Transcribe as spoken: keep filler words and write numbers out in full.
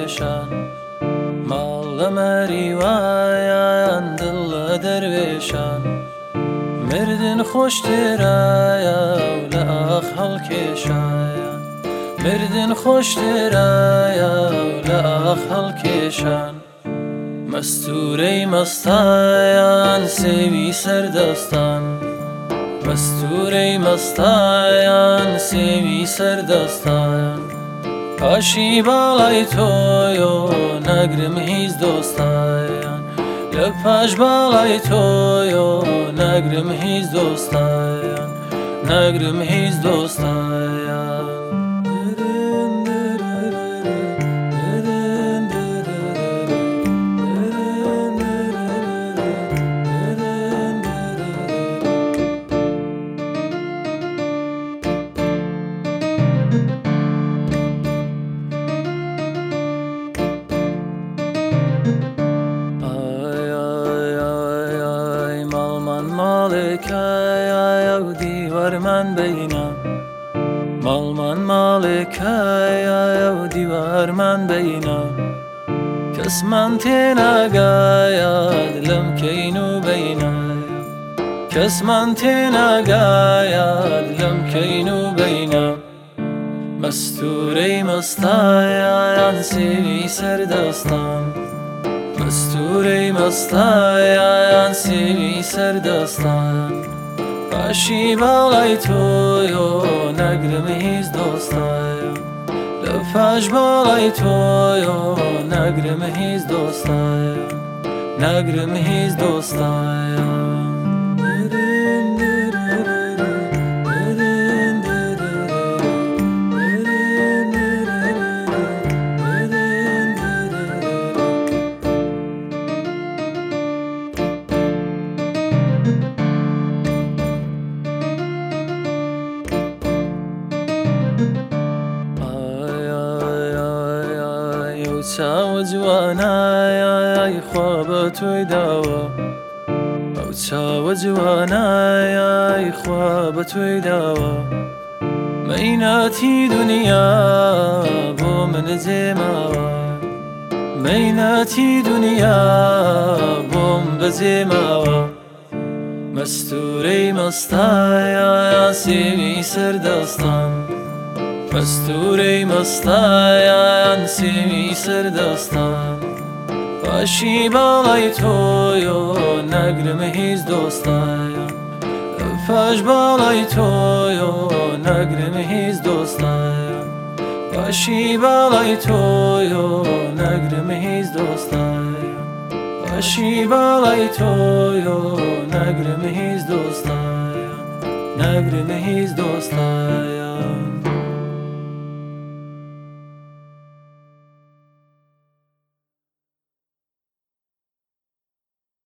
کێشان ماڵ لە مەریوایان دڵ لە دەروێشان مردن خۆشترایە و لە ئاخ هەڵکێشایان مردن خۆشترایە و لە ئاخ هەڵکێشان مەستوورەی مەستایان سێوی سەردەستان مەستوورەی مەستایان سێوی سەردەستایان پاشی باڵای تۆیۆ نەگرم هیچ دۆستایان لە پاش باڵای تۆیۆ نەگرم هیچ دۆستایان نەگرم هیچ دۆستایان ماڵێکایە و دیوارمان بەینە ماڵمان ماڵێکایە و دیوارمان بەینە کەسمان تێناگایە لەم کەین و بەینە کەسمان تێناگایە لەم کەین و بەینە مەستوورەی مەستایان سێوی سەردەستان مەستوورەی مەستایان سێوی سەردەستان پاشی باڵای تۆیۆ نەگرم هیچ دۆستایە لە پاش باڵای تۆیۆ نەگرم هیچ دۆستایە نەگرم هیچ دۆستایە چاوە جوانایە خوا بە تۆی داوە ئەو چاوە جوانایە خوا بە تۆی داوە مەیناتی دنیا بۆ من جێماوە مەیناتی دنیا بۆم بەجێماوە مەستوورەی مەستایە سێوی سەردەستان مەستوورەی مەستایان سێوی سەردەستان پاشی باڵای تۆیۆ نەگرم هیچ دۆستایە پاش باڵای تۆیۆ نەگرم هیچ دۆستایە پاشی باڵای تۆیۆ نەگرم هیچ دۆستایە پاشی باڵای تۆیۆ نەگرم هیچ دۆستایە نەگرم هیچ دۆستایە